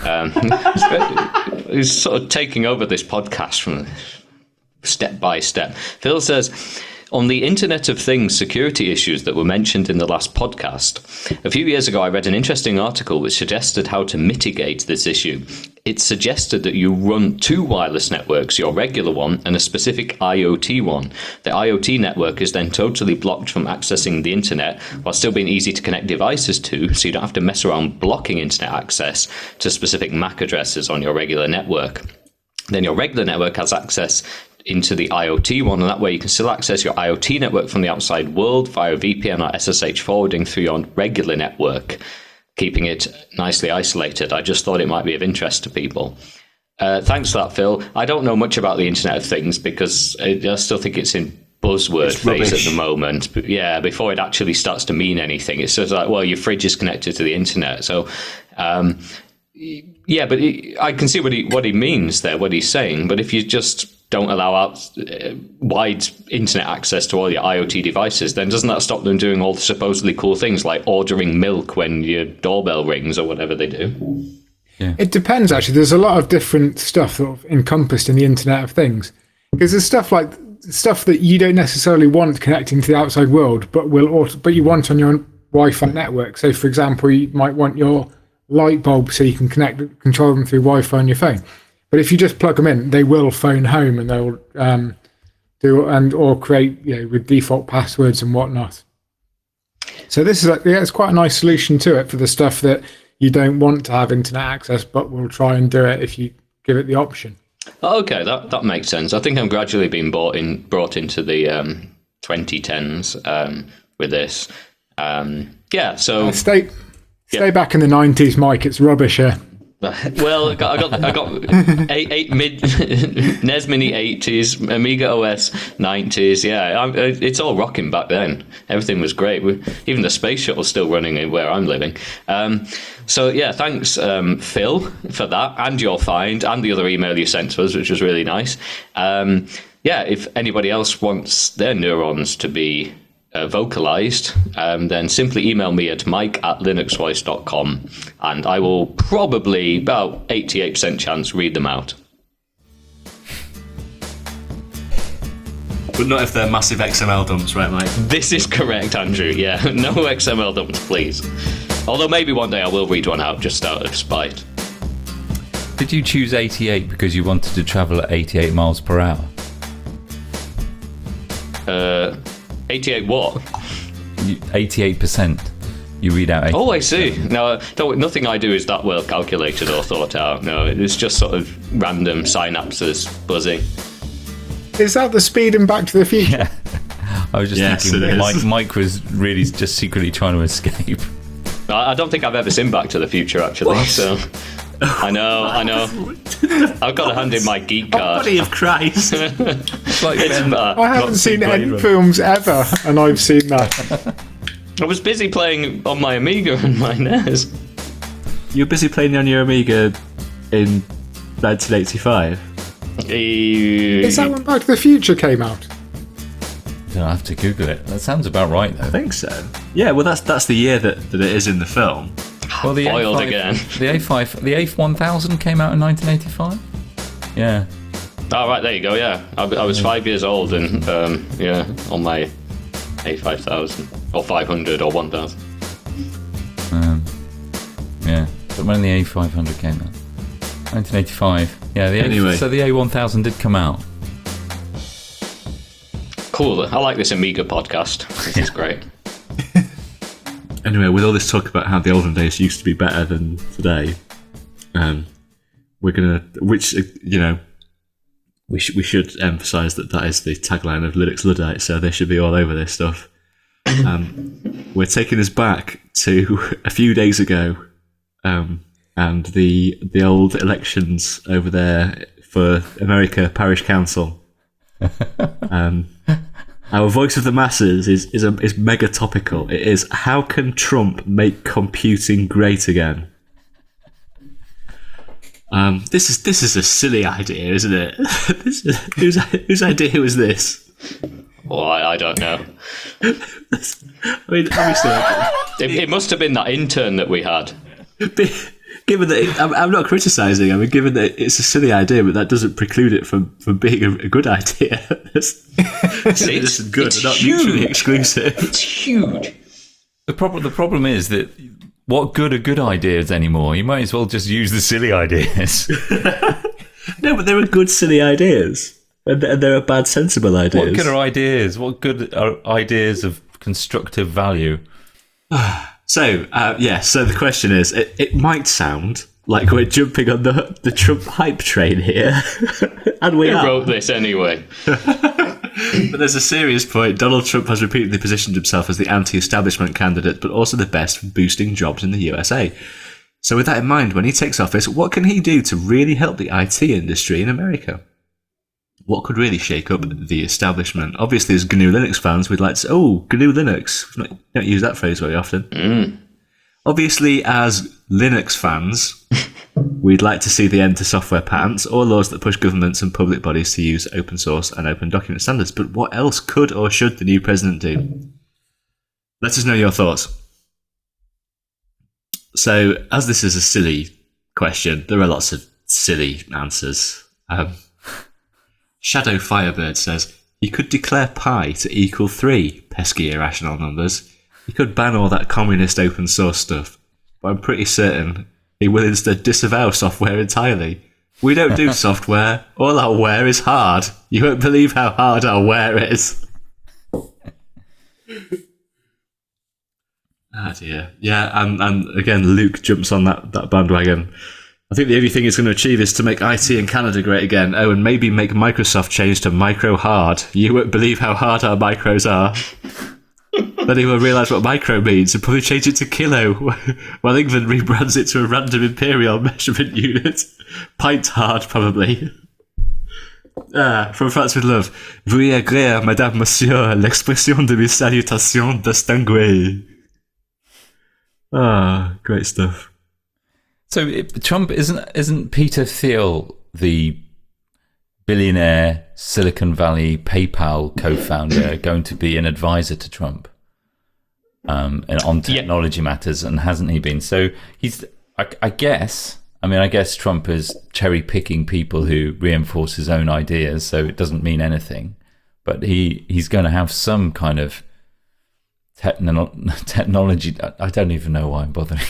Who's sort of taking over this podcast from step by step. Phil says, on the Internet of Things security issues that were mentioned in the last podcast, a few years ago I read an interesting article which suggested how to mitigate this issue. It suggested that you run two wireless networks, your regular one and a specific IoT one. The IoT network is then totally blocked from accessing the internet while still being easy to connect devices to, so you don't have to mess around blocking internet access to specific MAC addresses on your regular network. Then your regular network has access into the IoT one, and that way you can still access your IoT network from the outside world via VPN or SSH forwarding through your regular network, keeping it nicely isolated. I just thought it might be of interest to people. Thanks for that, Phil. I don't know much about the Internet of Things because I still think it's in buzzword phase at the moment. But yeah, before it actually starts to mean anything, it's just like, well, your fridge is connected to the internet. So, yeah, but I can see what he means there, what he's saying. But if you just don't allow out wide internet access to all your IoT devices, then doesn't that stop them doing all the supposedly cool things like ordering milk when your doorbell rings or whatever they do? Yeah. It depends, actually. There's a lot of different stuff sort of encompassed in the Internet of Things. Because there's stuff that you don't necessarily want connecting to the outside world, but you want on your Wi-Fi network. So, for example, you might want your light bulb so you can control them through Wi-Fi on your phone. But if you just plug them in, they will phone home and they'll or create with default passwords and whatnot. So this is it's quite a nice solution to it for the stuff that you don't want to have internet access, but will try and do it if you give it the option. Okay, that makes sense. I think I'm gradually being brought into the 2010s with this. So stay back in the 90s, Mike. It's rubbish here. Well, I got eight mid NES Mini 80s, Amiga OS 90s. Yeah, it's all rocking back then. Everything was great. Even the space shuttle's still running where I'm living. So yeah, thanks Phil for that, and your find, and the other email you sent to us, which was really nice. If anybody else wants their neurons to be vocalized, then simply email me at mike@linuxvoice.com, and I will probably, about 88% chance, read them out. But not if they're massive XML dumps, right, Mike? This is correct, Andrew. Yeah, no XML dumps, please. Although maybe one day I will read one out just out of spite. Did you choose 88 because you wanted to travel at 88 miles per hour? 88 what? 88%. You read out. Oh, I see. No, nothing I do is that well calculated or thought out. No, it's just sort of random synapses buzzing. Is that the speed in Back to the Future? Yeah. I was just Yes, thinking it is. Mike was really just secretly trying to escape. I don't think I've ever seen Back to the Future, actually. So I know. I've got to hand in my geek card. Body of Christ. It's like I haven't seen Blade any Runner. films ever, and I've seen that. I was busy playing on my Amiga and my NES. You were busy playing on your Amiga in 1985. Is that when Back to the Future came out? I'll have to Google it. That sounds about right, though. I think so. Yeah, well, that's the year that it is in the film. Well, the Foiled A5 again. The A1000 came out in 1985. Yeah. Oh, right, there you go, yeah. I was 5 years old and, on my A5000 or 500 or 1000. Yeah. But when the A500 came out, 1985. Yeah. Anyway. So the A1000 did come out. Cool. I like this Amiga podcast. This is great. Anyway, with all this talk about how the olden days used to be better than today, we're gonna, we should emphasise that is the tagline of Linux Luddite, so they should be all over this stuff. We're taking us back to a few days ago, and the old elections over there for America Parish Council. Our voice of the masses is mega topical. It is, how can Trump make computing great again? This is a silly idea, isn't it? Whose idea was this? Well, I don't know. I mean, obviously, It must have been that intern that we had. given that I'm not criticising. I mean, given that it's a silly idea, but that doesn't preclude it from being a good idea. It's good, it's not huge. mutually exclusive. It's huge. The problem is that what good are good ideas anymore? You might as well just use the silly ideas. No, but there are good silly ideas, and there are bad sensible ideas. What good are ideas? What good are ideas of constructive value? So the question is, it might sound like we're jumping on the Trump hype train here, and we Who are. wrote this anyway? But there's a serious point. Donald Trump has repeatedly positioned himself as the anti-establishment candidate, but also the best for boosting jobs in the USA. So with that in mind, when he takes office, what can he do to really help the IT industry in America? What could really shake up the establishment? Obviously, as GNU Linux fans, we'd like to say, GNU Linux. We don't use that phrase very often. Obviously, as Linux fans, we'd like to see the end to software patents or laws that push governments and public bodies to use open source and open document standards. But what else could or should the new president do? Let us know your thoughts. So, as this is a silly question, there are lots of silly answers. Shadow Firebird says, he could declare pi to equal 3, pesky irrational numbers. He could ban all that communist open source stuff. But I'm pretty certain he will instead disavow software entirely. We don't do software. All our ware is hard. You won't believe how hard our ware is. Ah dear. Yeah, and again, Luke jumps on that bandwagon. I think the only thing he's going to achieve is to make IT in Canada great again. Oh, and maybe make Microsoft change to micro hard. You won't believe how hard our micros are. Then he will realise what micro means and probably change it to kilo, while England rebrands it to a random imperial measurement unit. Pint hard, probably. From France with love. Veuillez agréer, Madame, Monsieur, l'expression de mes salutations distinguées. Great stuff. So Trump isn't Peter Thiel the billionaire Silicon Valley PayPal co-founder going to be an advisor to Trump on technology matters, and hasn't he been? So he's, I guess Trump is cherry picking people who reinforce his own ideas, so it doesn't mean anything. But he's going to have some kind of technology. I don't even know why I'm bothering.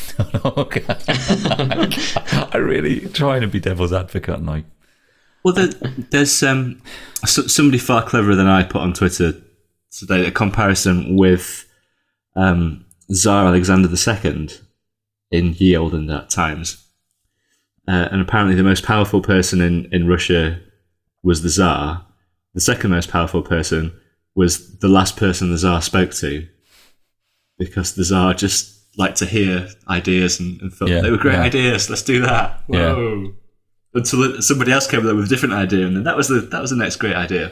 I really trying to be devil's advocate, and Well, there's somebody far cleverer than I put on Twitter today a comparison with Tsar Alexander II in ye olden times. And apparently the most powerful person in Russia was the Tsar. The second most powerful person was the last person the Tsar spoke to, because the Tsar just liked to hear ideas and thought they were great ideas. Let's do that. Whoa! Yeah. Until somebody else came up with a different idea, and then that was the next great idea.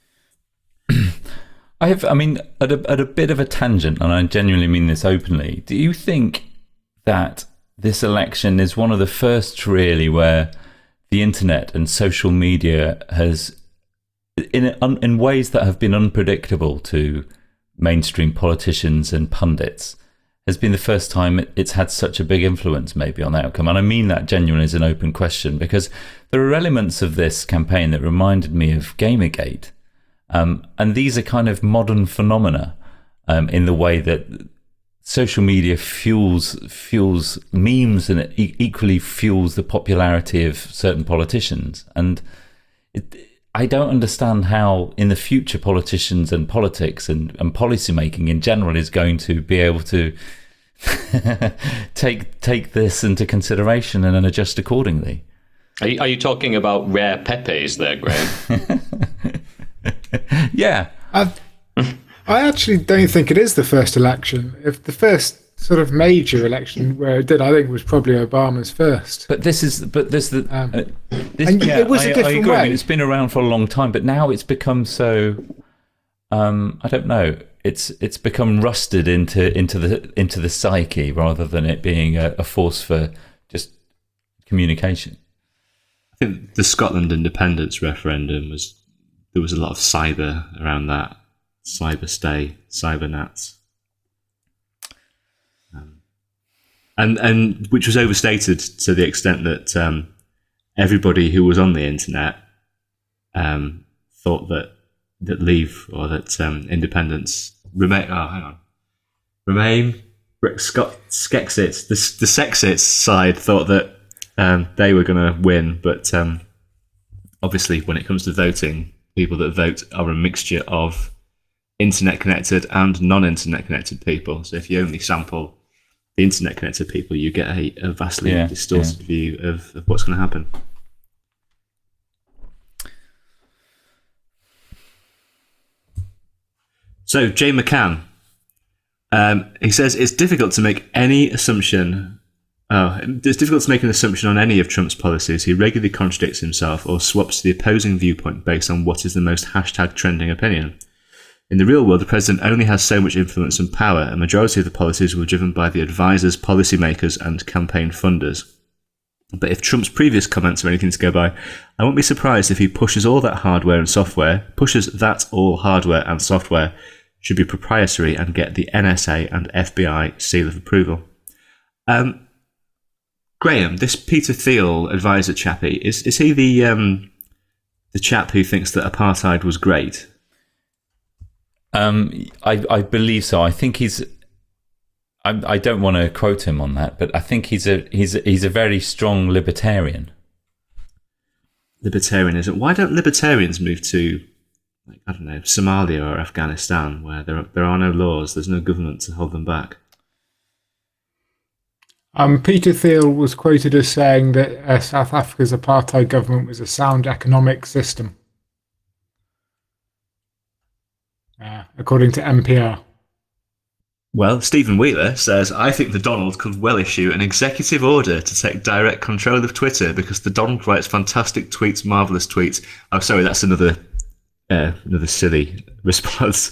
I mean, at a bit of a tangent, and I genuinely mean this openly. Do you think that this election is one of the first, really, where the internet and social media has, in ways that have been unpredictable to mainstream politicians and pundits, has been the first time it's had such a big influence maybe on the outcome? And I mean that genuinely as an open question, because there are elements of this campaign that reminded me of Gamergate. And these are kind of modern phenomena in the way that social media fuels memes, and it equally fuels the popularity of certain politicians. And I don't understand how in the future politicians and politics and policy making in general is going to be able to take this into consideration and then adjust accordingly. Are you talking about rare Pepes there, Graham? Yeah. I actually don't think it is the first election. If the first sort of major election where it did, I think, was probably Obama's first. It was a different way. I mean, it's been around for a long time, but now it's become so. I don't know. It's become rusted into the psyche rather than it being a force for just communication. I think the Scotland independence referendum there was a lot of cyber around that. Cyber stay, cyber nats. And which was overstated to the extent that everybody who was on the internet thought that Leave or that independence Remain. Oh, hang on. Remain. Skexit. The Sexit side thought that they were going to win, but obviously, when it comes to voting, people that vote are a mixture of internet-connected and non-internet connected people. So if you only sample the internet-connected people, you get a vastly distorted view of what's going to happen. So Jay McCann, he says it's difficult to make any assumption. It's difficult to make an assumption on any of Trump's policies. He regularly contradicts himself or swaps to the opposing viewpoint based on what is the most #trending opinion. In the real world, the president only has so much influence and power. A majority of the policies were driven by the advisors, policymakers, and campaign funders. But if Trump's previous comments are anything to go by, I won't be surprised if he pushes all hardware and software should be proprietary and get the NSA and FBI seal of approval. Graham, this Peter Thiel advisor chappie, is he the chap who thinks that apartheid was great? I believe so. I think he's. I don't want to quote him on that, but I think he's a very strong libertarian. Libertarianism. Why don't libertarians move to, I don't know, Somalia or Afghanistan, where there are no laws, there's no government to hold them back? Peter Thiel was quoted as saying that South Africa's apartheid government was a sound economic system, according to NPR. Well, Stephen Wheeler says, I think the Donald could well issue an executive order to take direct control of Twitter because the Donald writes fantastic tweets, marvellous tweets. Oh, sorry, that's another silly response.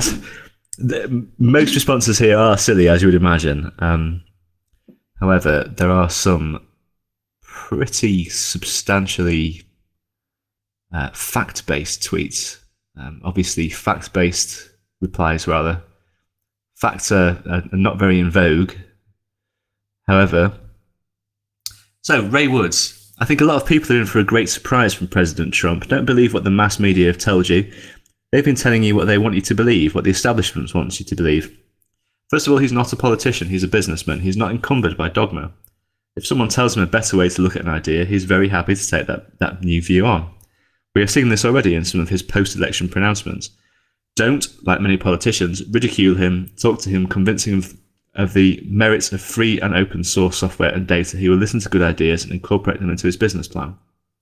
Most responses here are silly, as you would imagine. However, there are some pretty substantially fact-based tweets. Obviously, fact-based replies, rather. Facts are not very in vogue. However, so Ray Woods. I think a lot of people are in for a great surprise from President Trump. Don't believe what the mass media have told you. They've been telling you what they want you to believe, what the establishment wants you to believe. First of all, he's not a politician. He's a businessman. He's not encumbered by dogma. If someone tells him a better way to look at an idea, he's very happy to take that new view on. We have seen this already in some of his post-election pronouncements. Don't, like many politicians, ridicule him, talk to him, convince him of the merits of free and open source software and data. He will listen to good ideas and incorporate them into his business plan.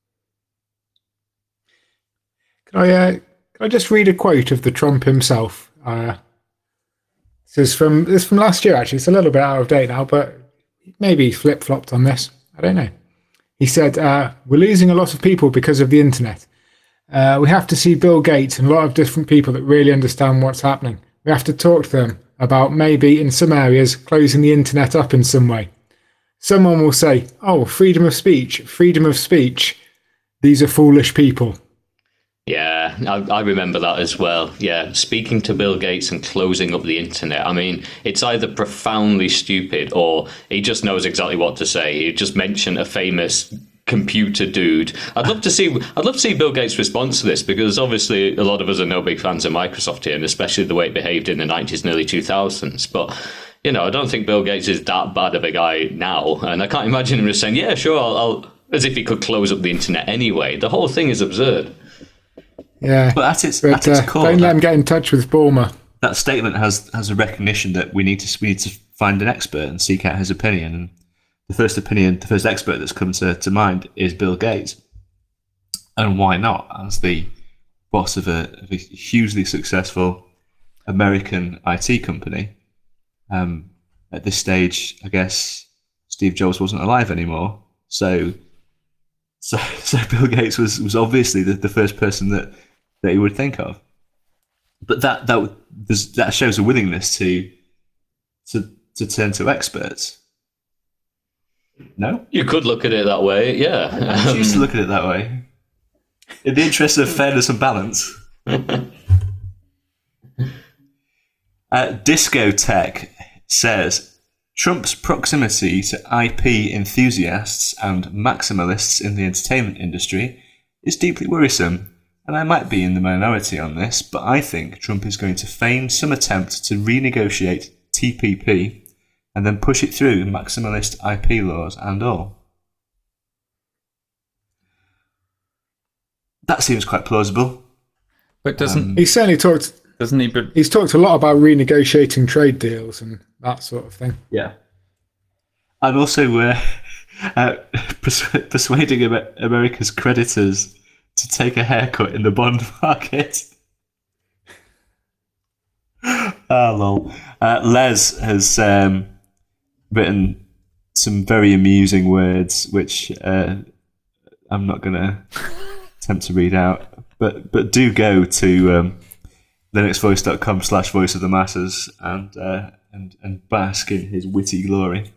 Can I just read a quote of the Trump himself? This is from last year, actually. It's a little bit out of date now, but maybe he flip-flopped on this. I don't know. He said, we're losing a lot of people because of the internet. We have to see Bill Gates and a lot of different people that really understand what's happening. We have to talk to them about maybe in some areas closing the internet up in some way. Someone will say, oh, freedom of speech. These are foolish people. Yeah, I remember that as well. Yeah, speaking to Bill Gates and closing up the internet. I mean, it's either profoundly stupid or he just knows exactly what to say. He just mentioned a famous computer dude. I'd love to see Bill Gates' response to this, because obviously a lot of us are no big fans of Microsoft here, and especially the way it behaved in the 90s and early 2000s. But I don't think Bill Gates is that bad of a guy now, and I can't imagine him just saying, "Yeah, sure, I'll," as if he could close up the internet anyway. The whole thing is absurd. Yeah, but at its core, don't let him get in touch with Bulmer. That statement has a recognition that we need to find an expert and seek out his opinion. And the first expert that's come to mind is Bill Gates. And why not? As the boss of a hugely successful American IT company, at this stage, I guess Steve Jobs wasn't alive anymore. So Bill Gates was obviously the first person that he would think of. But that shows a willingness to turn to experts. No? You could look at it that way, yeah. I choose to look at it that way. In the interest of fairness and balance. Discotech says, Trump's proximity to IP enthusiasts and maximalists in the entertainment industry is deeply worrisome, and I might be in the minority on this, but I think Trump is going to feign some attempt to renegotiate TPP and then push it through maximalist IP laws and all. That seems quite plausible. But doesn't he certainly talked? Doesn't he? But he's talked a lot about renegotiating trade deals and that sort of thing. Yeah, and also persuading America's creditors to take a haircut in the bond market. Lol. Les has written some very amusing words, which I'm not going to attempt to read out, but do go to linuxvoice.com/voice of the masses and bask in his witty glory.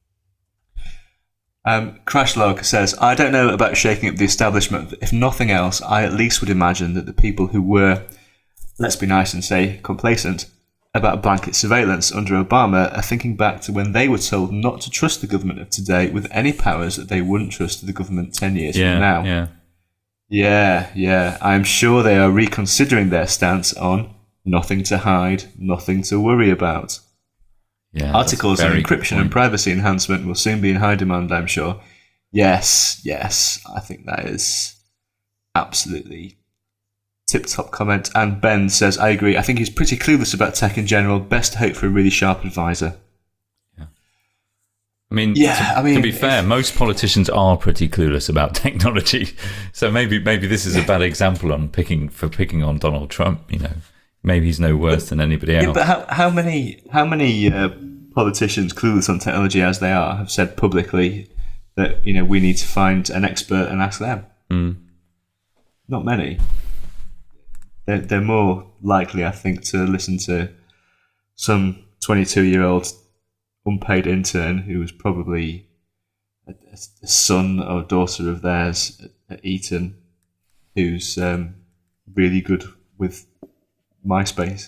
Crashlog says, I don't know about shaking up the establishment, but if nothing else, I at least would imagine that the people who were, let's be nice and say, complacent about blanket surveillance under Obama are thinking back to when they were told not to trust the government of today with any powers that they wouldn't trust the government 10 years from now. Yeah. I'm sure they are reconsidering their stance on nothing to hide, nothing to worry about. Yeah, articles on encryption and privacy enhancement will soon be in high demand, I'm sure. Yes, I think that is absolutely tip-top comment. And Ben says, I agree. I think he's pretty clueless about tech in general. Best to hope for a really sharp advisor. Yeah. To be fair, most politicians are pretty clueless about technology. So maybe this is a bad example on picking on Donald Trump. Maybe he's no worse than anybody else. Yeah, but how many politicians, clueless on technology as they are, have said publicly that we need to find an expert and ask them? Not many. They're more likely, I think, to listen to some 22-year-old unpaid intern who was probably a son or daughter of theirs at Eton, who's really good with MySpace.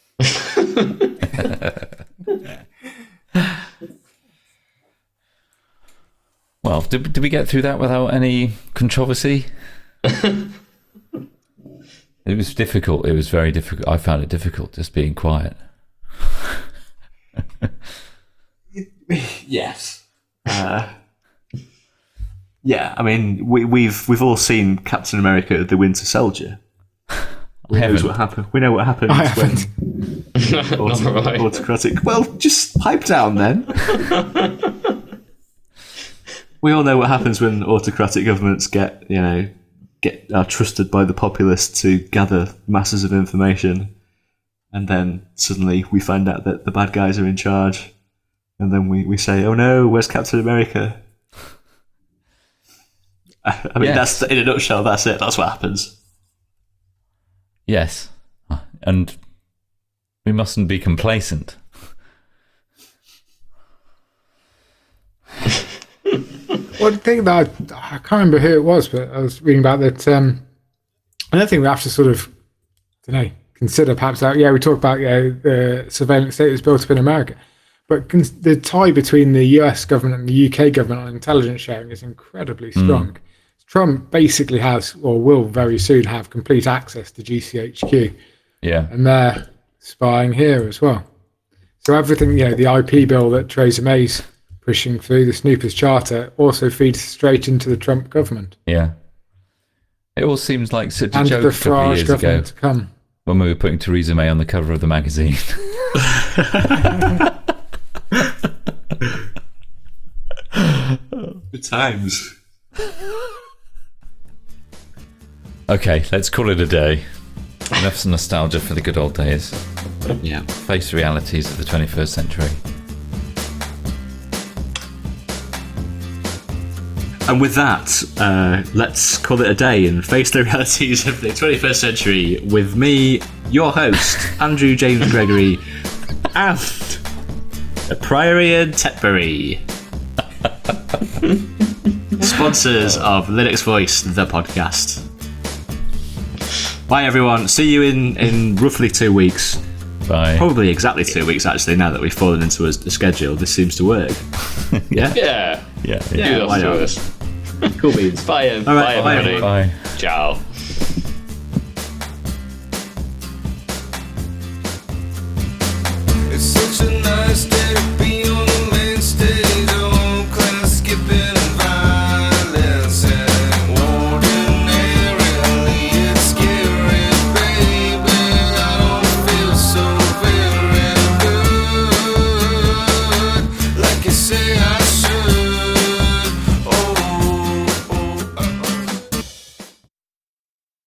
Well, did we get through that without any controversy? It was difficult. It was very difficult. I found it difficult just being quiet. Yes. Yeah, I mean, we've all seen Captain America: The Winter Soldier. We haven't. know what happens I when haven't. Right. autocratic. Well, just pipe down then. We all know what happens when autocratic governments are trusted by the populace to gather masses of information, and then suddenly we find out that the bad guys are in charge, and then we say, "Oh no, where's Captain America?" I mean, Yes. that's in a nutshell. That's it. That's what happens. Yes, and we mustn't be complacent. One thing that I can't remember who it was, but I was reading about that. I don't think we have to sort of, consider perhaps that. Yeah, we talk about the surveillance state that's built up in America, but the tie between the US government and the UK government on intelligence sharing is incredibly strong. Trump basically has, or will very soon have, complete access to GCHQ, Yeah, and they're spying here as well. So everything, the IP bill that Theresa May's pushing through, the Snoopers Charter, also feeds straight into the Trump government. yeah. It all seems like such a And joke the a couple of Farage years ago government to come. when we were putting Theresa May on the cover of the magazine. Good times. Okay, let's call it a day. Enough nostalgia for the good old days. Yeah. Face the realities of the 21st century. And with that, let's call it a day and face the realities of the 21st century with me, your host, Andrew James Gregory, and the Priory and Tetbury, sponsors of Linux Voice, the podcast. Bye, everyone. See you in roughly 2 weeks. Bye. Probably exactly 2 weeks, actually, now that we've fallen into a schedule. This seems to work. Yeah? Yeah. Yeah. Do why that to not? us. Cool beans. Bye, right, bye, bye, everybody. Bye. Ciao.